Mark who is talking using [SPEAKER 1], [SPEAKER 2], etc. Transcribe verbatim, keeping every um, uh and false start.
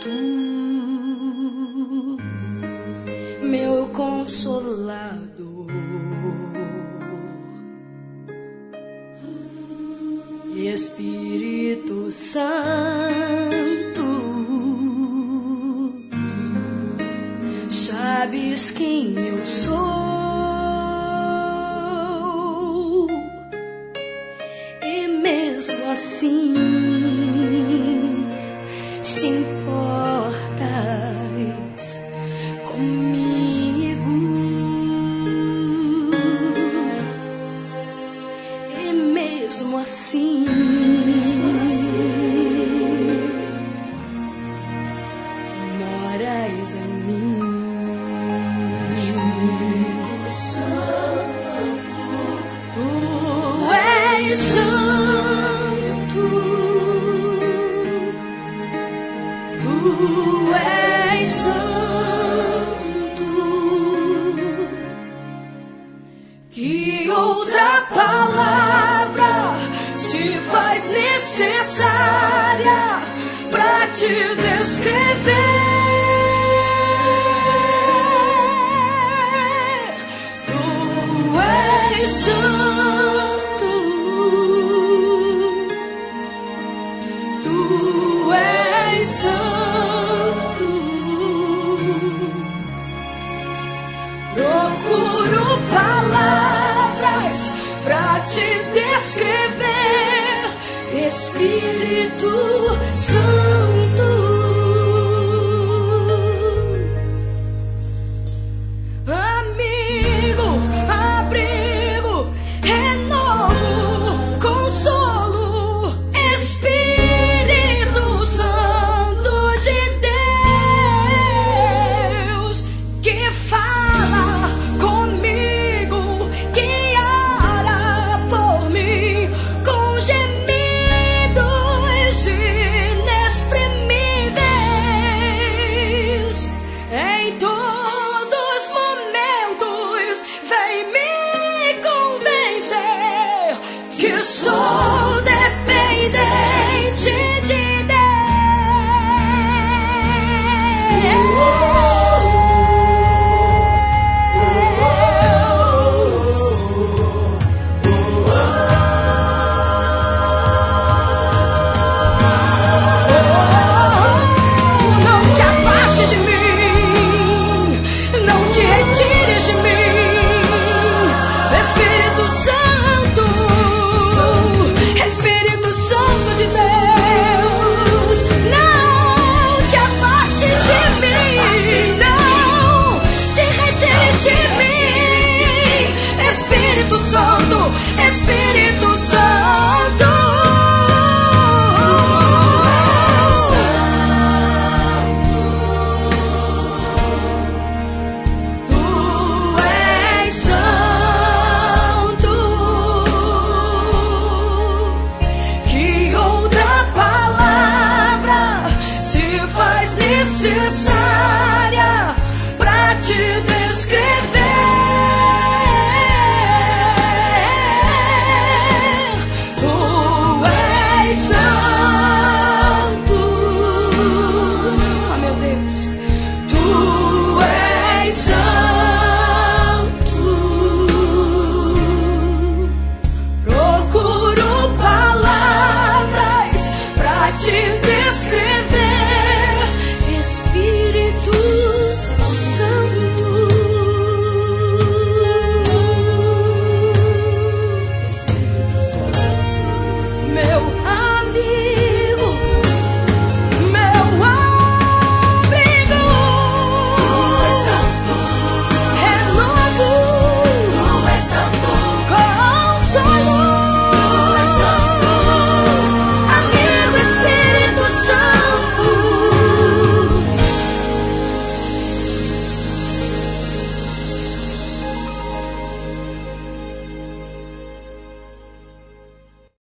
[SPEAKER 1] Tu, meu consolador, Espírito Santo, sabes quem eu sou, e mesmo assim se importas comigo, e mesmo assim moras em mim. Tu és santo, Tu és santo. Que outra palavra se faz necessária pra te descrever? Tu és santo, Tu és santo. Procuro palavras pra te descrever, Espírito Santo. Amigo, abrigo, renovo, consolo, Espírito Santo de Deus, que fala comigo, que ora por mim com gemidos inexprimíveis. Em todos os momentos vem me convencer que sou dependente de Não te afastes de mim, não te retires de mim, Espírito Santo, Espírito Santo de Deus. Não te afastes de mim, não te retires de mim, Espírito Santo, Espírito Santo. Tu és santo. Que outra palavra se faz necessária